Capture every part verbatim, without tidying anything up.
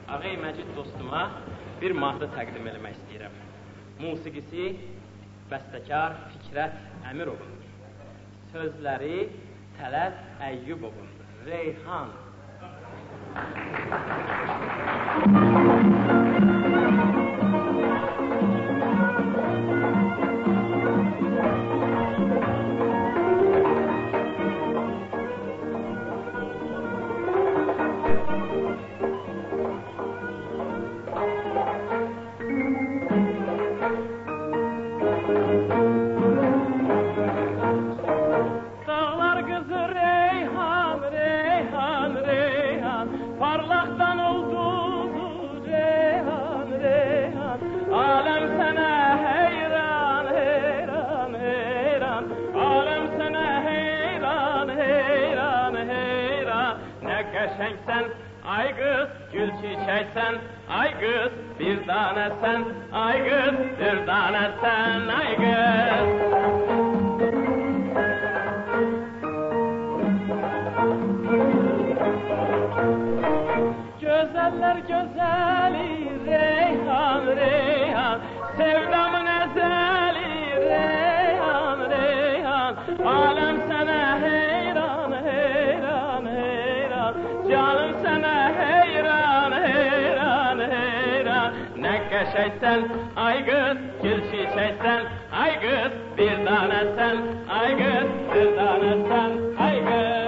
Ağay Məcid dostuma bir mahnı təqdim eləmək istəyirəm. Musiqisi bəstəkar Fikrət Əmirovundur. Sözləri Tələb Əyyubovundur. Reyhan. Sen, ay kız, gül çiçeksen, ay kız, bir tane sen, ay kız, bir tane sen, ay kız. Güzeller güzeli, Reyhan, Reyhan, sevdamın ezeli, Reyhan, Reyhan, alem sana heyran, heyran, heyran, canım sana heyran, heyran, heyran. Ne geçeysen, ay kız, gül çiçeksen, ay kız, bir tane sen, ay kız, bir tane sen, ay kız.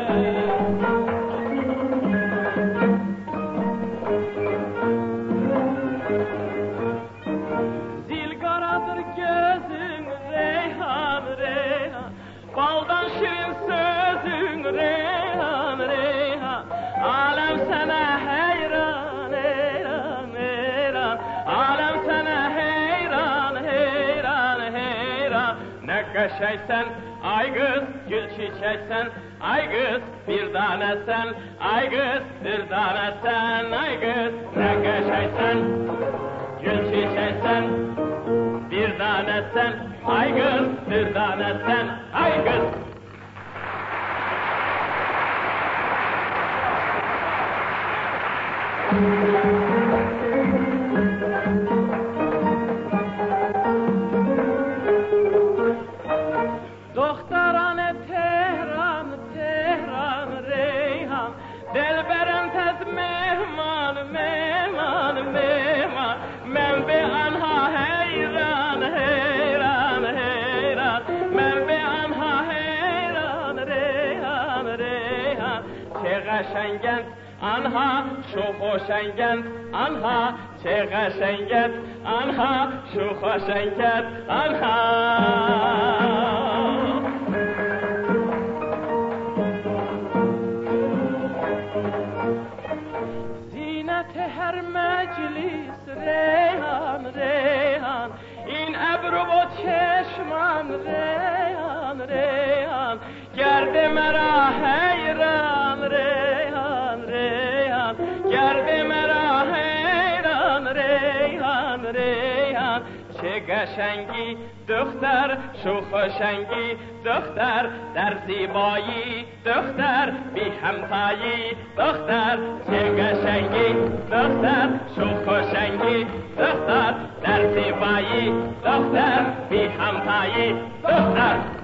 Baldan şirin sözün Reyhan, Reyhan, alem sana heyran, heyran, heyran, alem sana heyran, heyran, heyran. Ne geçeysen, ay kız, gül çiçeksen, ay kız, bir tane sen, ay kız, bir tane sen, ay kız. Ne geçeysen, gül çiçeksen, bir tane sen, ay kız, bir tane sen, ay kız. Doktorane Tehran, Tehran, Reyhan, delberen tez mehman, mehman, mehman, men be anha heyran, heyran, heyran, men be anha heyran, Reyhan, Reyhan, çeğeşengen, anha şu hoşengen, anha çeğeşengen, anha şu hoşengen, anha. Her meclis Reyhan, Reyhan, in ebru bu çeşman Reyhan, Reyhan, gerdi mera heyran Reyhan, Reyhan, gerdi mera heyran Reyhan, Reyhan. Çe qəşəngi döxtər, şu xoşəngi döxtər, در زیبایی دختر بی همتایی دختر. چه قشنگی دختر، شو خوشنگی دختر، در زیبایی دختر بی همتایی دختر.